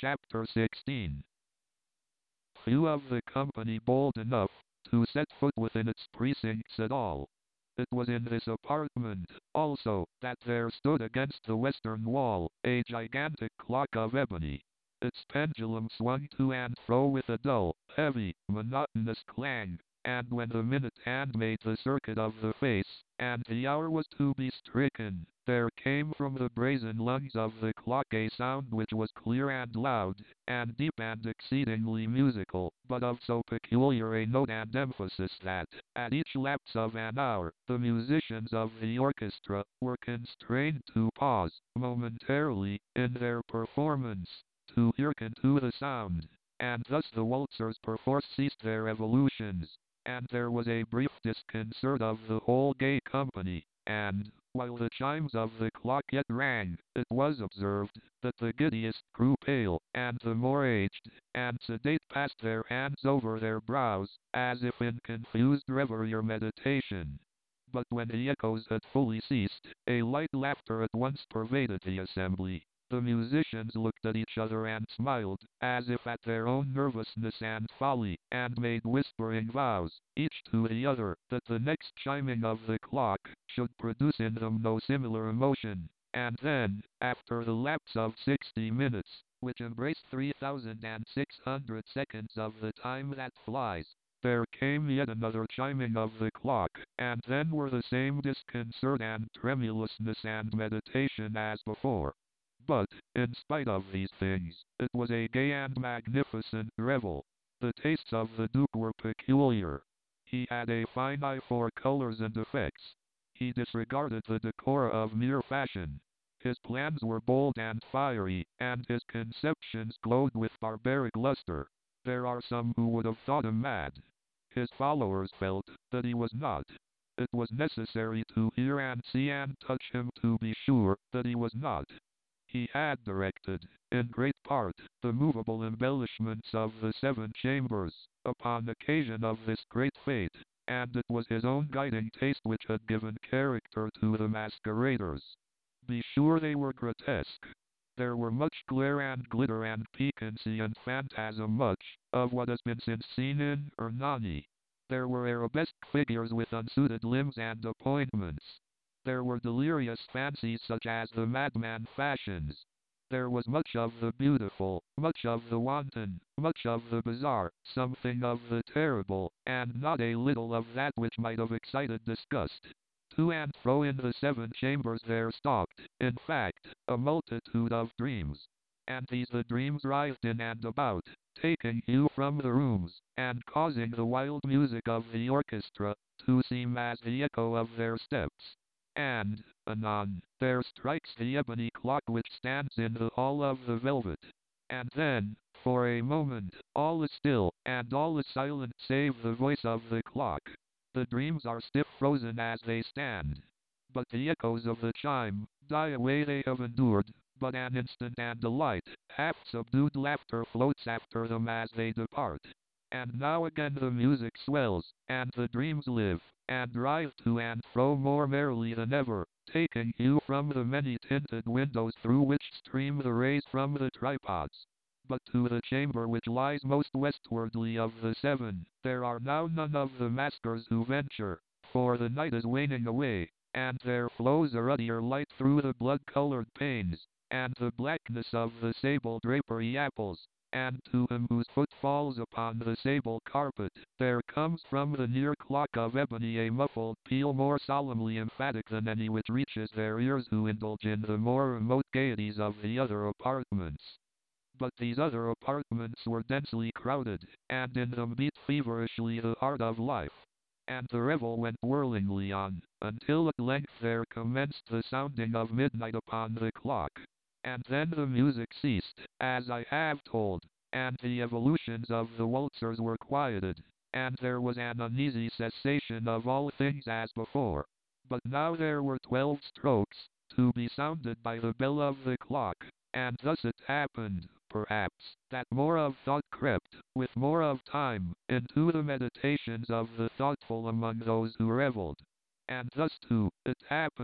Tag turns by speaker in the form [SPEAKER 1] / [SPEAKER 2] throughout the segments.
[SPEAKER 1] Chapter 16. Few of the company bold enough to set foot within its precincts at all. It was in this apartment, also, that there stood against the western wall a gigantic clock of ebony. Its pendulum swung to and fro with a dull, heavy, monotonous clang, and when the minute hand made the circuit of the face, and the hour was to be stricken, there came from the brazen lungs of the clock a sound which was clear and loud, and deep and exceedingly musical, but of so peculiar a note and emphasis that, at each lapse of an hour, the musicians of the orchestra were constrained to pause, momentarily, in their performance, to hearken to the sound, and thus the waltzers perforce ceased their evolutions, and there was a brief disconcert of the whole gay company, and, while the chimes of the clock yet rang, it was observed that the giddiest grew pale, and the more aged and sedate passed their hands over their brows, as if in confused reverie or meditation. But when the echoes had fully ceased, a light laughter at once pervaded the assembly. The musicians looked at each other and smiled, as if at their own nervousness and folly, and made whispering vows, each to the other, that the next chiming of the clock should produce in them no similar emotion. And then, after the lapse of 60 minutes, which embraced 3,600 seconds of the time that flies, there came yet another chiming of the clock, and then were the same disconcert and tremulousness and meditation as before. But, in spite of these things, it was a gay and magnificent revel. The tastes of the Duke were peculiar. He had a fine eye for colors and effects. He disregarded the decora of mere fashion. His plans were bold and fiery, and his conceptions glowed with barbaric luster. There are some who would have thought him mad. His followers felt that he was not. It was necessary to hear and see and touch him to be sure that he was not. He had directed, in great part, the movable embellishments of the 7 chambers, upon occasion of this great fete, and it was his own guiding taste which had given character to the masqueraders. Be sure they were grotesque. There were much glare and glitter and piquancy and phantasm, much of what has been since seen in Hernani. There were arabesque figures with unsuited limbs and appointments. There were delirious fancies such as the madman fashions. There was much of the beautiful, much of the wanton, much of the bizarre, something of the terrible, and not a little of that which might have excited disgust. To and fro in the 7 chambers there stalked, in fact, a multitude of dreams. And these the dreams writhed in and about, taking hue from the rooms, and causing the wild music of the orchestra to seem as the echo of their steps. And, anon, there strikes the ebony clock which stands in the hall of the velvet. And then, for a moment, all is still, and all is silent save the voice of the clock. The dreams are stiff frozen as they stand. But the echoes of the chime die away. They have endured but an instant, and a light, half-subdued laughter floats after them as they depart. And now again the music swells, and the dreams live, and writhe to and fro more merrily than ever, taking hue from the many-tinted windows through which stream the rays from the tripods. But to the chamber which lies most westwardly of the 7, there are now none of the maskers who venture, for the night is waning away, and there flows a ruddier light through the blood-colored panes, and the blackness of the sable drapery apples, and to him whose foot falls upon the sable carpet, there comes from the near clock of ebony a muffled peal more solemnly emphatic than any which reaches their ears who indulge in the more remote gaieties of the other apartments. But these other apartments were densely crowded, and in them beat feverishly the heart of life. And the revel went whirlingly on, until at length there commenced the sounding of midnight upon the clock. And then the music ceased, as I have told, and the evolutions of the waltzers were quieted, and there was an uneasy cessation of all things as before. But now there were 12 strokes, to be sounded by the bell of the clock, and thus it happened, perhaps, that more of thought crept, with more of time, into the meditations of the thoughtful among those who revelled. And thus too, it happened,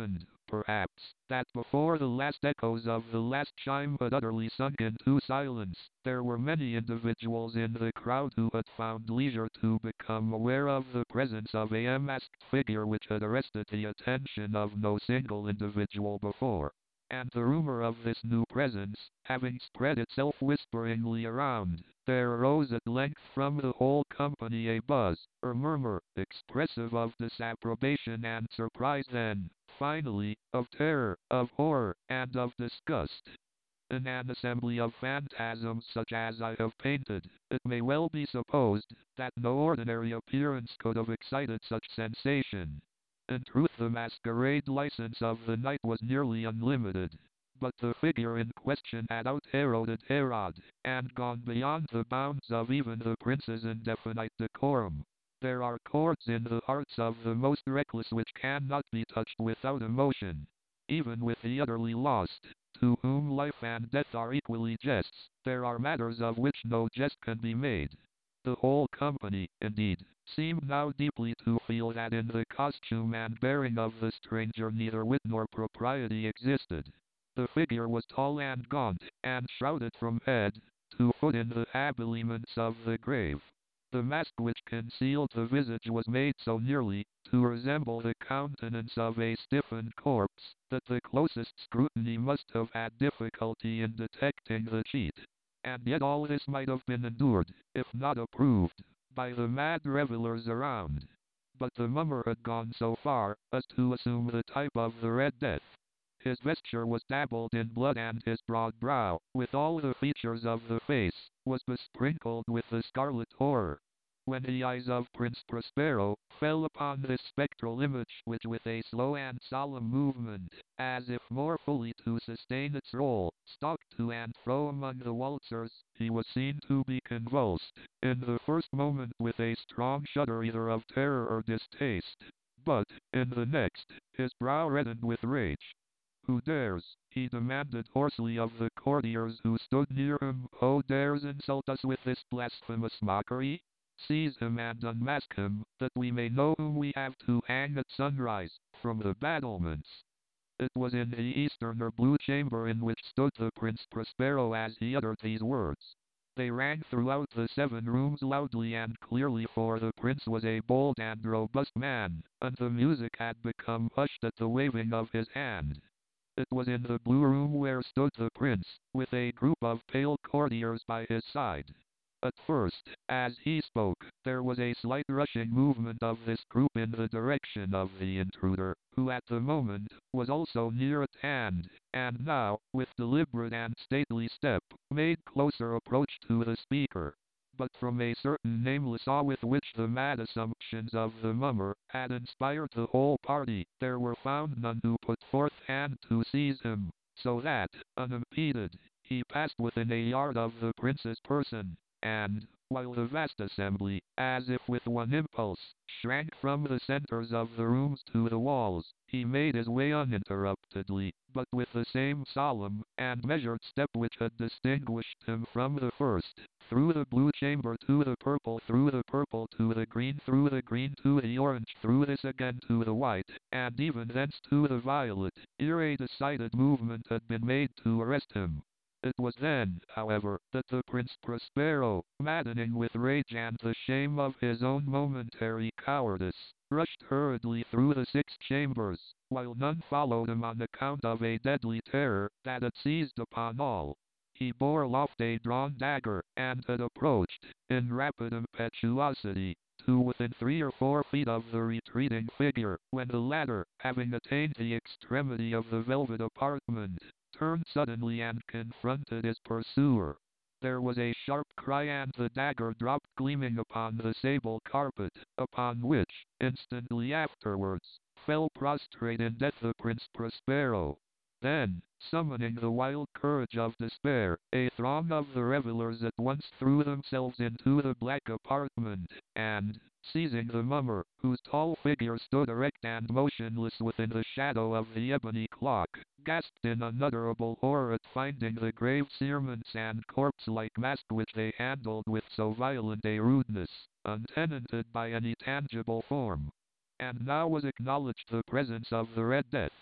[SPEAKER 1] perhaps, that before the last echoes of the last chime had utterly sunk into silence, there were many individuals in the crowd who had found leisure to become aware of the presence of a masked figure which had arrested the attention of no single individual before. And the rumor of this new presence, having spread itself whisperingly around, there arose at length from the whole company a buzz, or murmur, expressive of disapprobation and surprise, then, finally, of terror, of horror, and of disgust. In an assembly of phantasms such as I have painted, it may well be supposed that no ordinary appearance could have excited such sensation. In truth, the masquerade license of the night was nearly unlimited. But the figure in question had out-Heroded Herod, and gone beyond the bounds of even the prince's indefinite decorum. There are chords in the hearts of the most reckless which cannot be touched without emotion. Even with the utterly lost, to whom life and death are equally jests, there are matters of which no jest can be made. The whole company, indeed, seemed now deeply to feel that in the costume and bearing of the stranger neither wit nor propriety existed. The figure was tall and gaunt, and shrouded from head to foot in the habiliments of the grave. The mask which concealed the visage was made so nearly to resemble the countenance of a stiffened corpse, that the closest scrutiny must have had difficulty in detecting the cheat. And yet all this might have been endured, if not approved, by the mad revelers around. But the mummer had gone so far as to assume the type of the Red Death. His vesture was dabbled in blood, and his broad brow, with all the features of the face, was besprinkled with the scarlet horror. When the eyes of Prince Prospero fell upon this spectral image, which with a slow and solemn movement, as if more fully to sustain its role, stalked to and fro among the waltzers, he was seen to be convulsed, in the first moment with a strong shudder either of terror or distaste, but, in the next, his brow reddened with rage. "Who dares," he demanded hoarsely of the courtiers who stood near him, "who dares insult us with this blasphemous mockery? Seize him and unmask him, that we may know whom we have to hang at sunrise, from the battlements." It was in the eastern or blue chamber in which stood the Prince Prospero as he uttered these words. They rang throughout the 7 rooms loudly and clearly, for the prince was a bold and robust man, and the music had become hushed at the waving of his hand. It was in the blue room where stood the prince, with a group of pale courtiers by his side. At first, as he spoke, there was a slight rushing movement of this group in the direction of the intruder, who at the moment was also near at hand, and now, with deliberate and stately step, made closer approach to the speaker. But from a certain nameless awe with which the mad assumptions of the mummer had inspired the whole party, there were found none who put forth hand to seize him, so that, unimpeded, he passed within a yard of the prince's person, and, while the vast assembly, as if with one impulse, shrank from the centers of the rooms to the walls, he made his way uninterruptedly, but with the same solemn and measured step which had distinguished him from the first, through the blue chamber to the purple, through the purple to the green, through the green to the orange, through this again to the white, and even thence to the violet, ere a decided movement had been made to arrest him. It was then, however, that the Prince Prospero, maddening with rage and the shame of his own momentary cowardice, rushed hurriedly through the 6 chambers, while none followed him on account of a deadly terror that had seized upon all. He bore aloft a drawn dagger, and had approached, in rapid impetuosity, to within 3 or 4 feet of the retreating figure, when the latter, having attained the extremity of the velvet apartment, turned suddenly and confronted his pursuer. There was a sharp cry, and the dagger dropped gleaming upon the sable carpet, upon which, instantly afterwards, fell prostrate in death the Prince Prospero. Then, summoning the wild courage of despair, a throng of the revelers at once threw themselves into the black apartment, and, seizing the mummer, whose tall figure stood erect and motionless within the shadow of the ebony clock, gasped in unutterable horror at finding the grave cerements and corpse-like mask which they handled with so violent a rudeness, untenanted by any tangible form. And now was acknowledged the presence of the Red Death.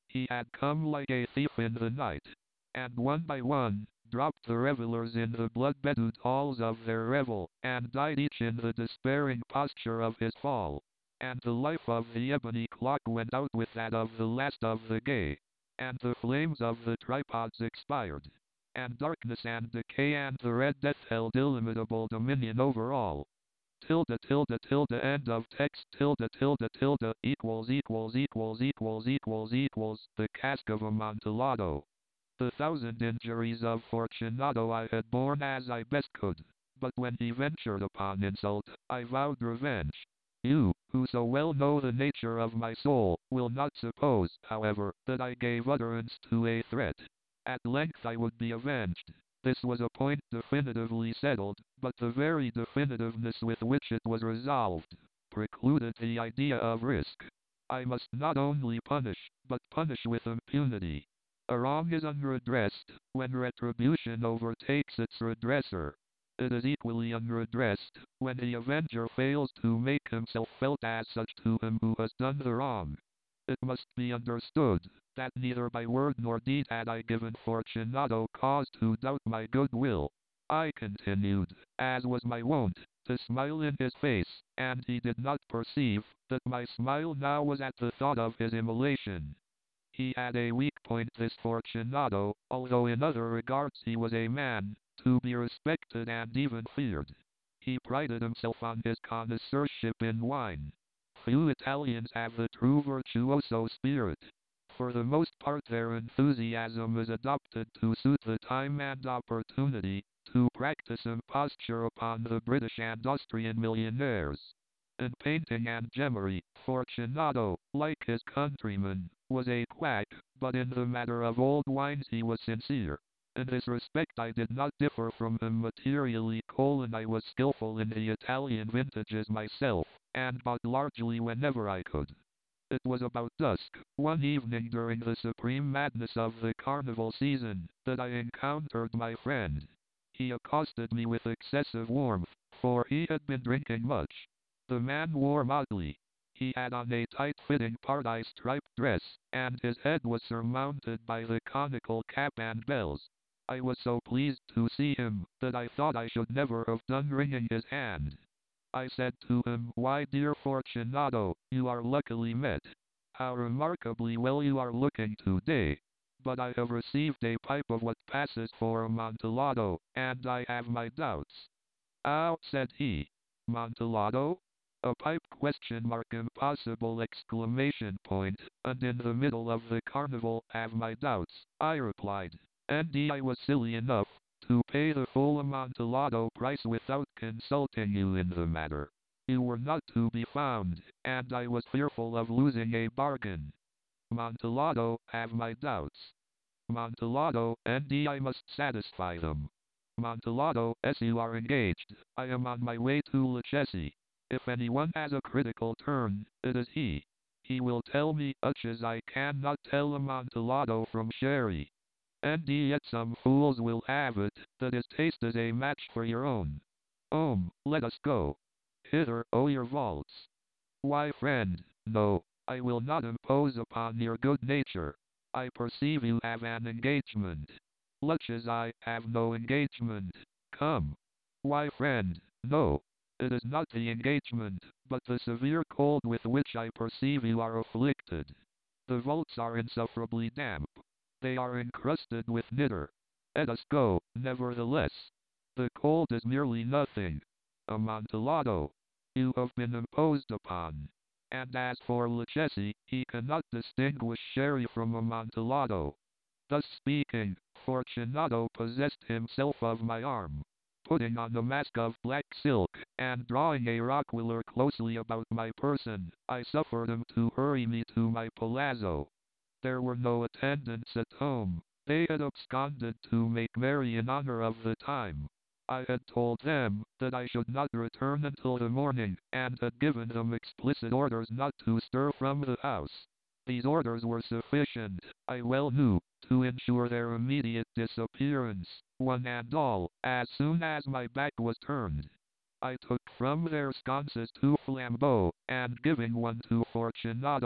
[SPEAKER 1] He had come like a thief in the night, and one by one, dropped the revelers in the blood-bedewed halls of their revel, and died each in the despairing posture of his fall. And the life of the ebony clock went out with that of the last of the gay, and the flames of the tripods expired, and darkness and decay and the Red Death held illimitable dominion over all. Tilde tilde tilde end of text tilde tilde tilde equals the cask of Amontillado. The thousand injuries of Fortunato I had borne as I best could, but when he ventured upon insult, I vowed revenge. You, who so well know the nature of my soul, will not suppose, however, that I gave utterance to a threat. At length I would be avenged. This was a point definitively settled, but the very definitiveness with which it was resolved precluded the idea of risk. I must not only punish, but punish with impunity. A wrong is unredressed when retribution overtakes its redresser. It is equally unredressed when the avenger fails to make himself felt as such to him who has done the wrong. It must be understood that neither by word nor deed had I given Fortunato cause to doubt my good will. I continued, as was my wont, to smile in his face, and he did not perceive that my smile now was at the thought of his immolation. He had a weak point, this Fortunato, although in other regards he was a man to be respected and even feared. He prided himself on his connoisseurship in wine. Few Italians have the true virtuoso spirit. For the most part their enthusiasm is adopted to suit the time and opportunity, to practice imposture upon the British and Austrian millionaires. In painting and gemmery, Fortunato, like his countrymen, was a quack, but in the matter of old wines he was sincere. In this respect I did not differ from him materially. I was skillful in the Italian vintages myself, and bought largely whenever I could. It was about dusk, one evening during the supreme madness of the carnival season, that I encountered my friend. He accosted me with excessive warmth, for he had been drinking much. The man wore motley. He had on a tight-fitting part-eye striped dress, and his head was surmounted by the conical cap and bells. I was so pleased to see him, that I thought I should never have done wringing his hand. I said to him, "Why, dear Fortunato, you are luckily met. How remarkably well you are looking today. But I have received a pipe of what passes for Amontillado, and I have my doubts." "Ah," said he. "Amontillado? A pipe question mark impossible exclamation point, and in the middle of the carnival have my doubts," I replied. And I was silly enough to pay the full Amontillado price without consulting you in the matter. You were not to be found, and I was fearful of losing a bargain. Amontillado have my doubts. Amontillado, and I must satisfy them. Amontillado, as you are engaged, I am on my way to Lucchesi. If anyone has a critical turn, it is he. He will tell me much as I cannot tell Amontillado from sherry. And yet some fools will have it that his taste is a match for your own. Let us go. Hither, O your vaults. Why, friend, no, I will not impose upon your good nature. I perceive you have an engagement. Much as I have no engagement. Come. Why, friend, no. It is not the engagement, but the severe cold with which I perceive you are afflicted. The vaults are insufferably damp. They are encrusted with nitre. Let us go, nevertheless. The cold is merely nothing. Amontillado, you have been imposed upon. And as for Lucchesi, he cannot distinguish sherry from Amontillado. Thus speaking, Fortunato possessed himself of my arm. Putting on a mask of black silk, and drawing a roquelaire closely about my person, I suffered him to hurry me to my palazzo. There were no attendants at home. They had absconded to make merry in honor of the time. I had told them that I should not return until the morning, and had given them explicit orders not to stir from the house. These orders were sufficient, I well knew, to ensure their immediate disappearance, one and all, as soon as my back was turned. I took from their sconces 2 flambeaux, and giving one to Fortunato,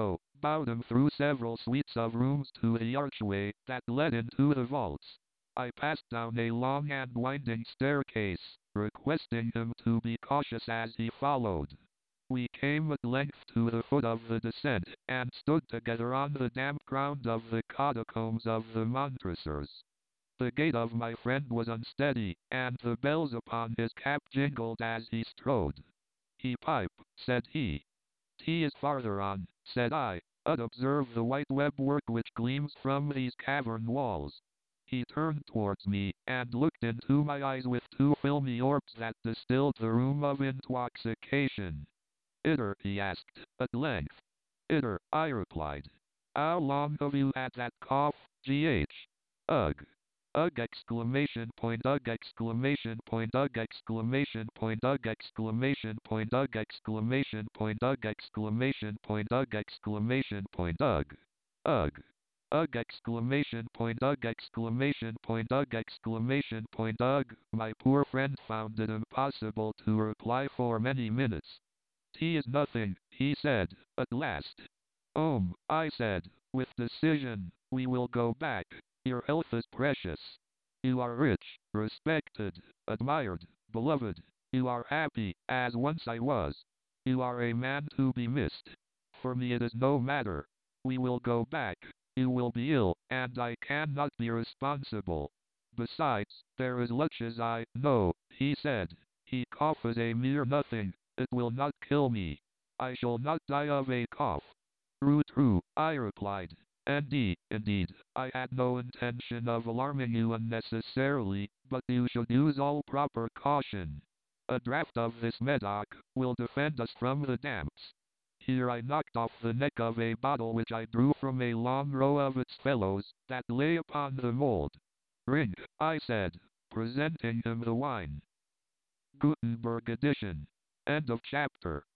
[SPEAKER 1] bowed him through several suites of rooms to the archway that led into the vaults. I passed down a long and winding staircase, requesting him to be cautious as he followed. We came at length to the foot of the descent, and stood together on the damp ground of the catacombs of the Montresors. The gait of my friend was unsteady, and the bells upon his cap jingled as he strode. "He pipe," said he. "Tea is farther on," said I. "I'd observe the white web work which gleams from these cavern walls." He turned towards me, and looked into my eyes with two filmy orbs that distilled the rheum of intoxication. "Itter?" he asked, at length. "Itter," I replied. "How long have you had that cough, G.H.?" "Ugh! Ugh! Exclamation point! Ugh! Exclamation point! Ugh! Exclamation point! Ugh! Exclamation point! Ugh! Exclamation point! Ugh! Exclamation point! Ugh! Exclamation point! Ugh! Ugh! Ugh! Exclamation point! Ugh! Exclamation point! Ugh! Exclamation point! Ugh! My poor friend found it impossible to reply for many minutes. "Tea is nothing," he said, at last. I said, with decision, "we will go back. Your health is precious. You are rich, respected, admired, beloved. You are happy, as once I was. You are a man to be missed. For me it is no matter. We will go back. You will be ill, and I cannot be responsible. Besides, there is Luch's eye." "No," he said. "He cough is a mere nothing. It will not kill me. I shall not die of a cough." "True, true," I replied. Indeed, I had no intention of alarming you unnecessarily, but you should use all proper caution. A draught of this Medoc will defend us from the damps." Here I knocked off the neck of a bottle which I drew from a long row of its fellows that lay upon the mold. "Drink," I said, presenting him the wine. Gutenberg edition. End of chapter.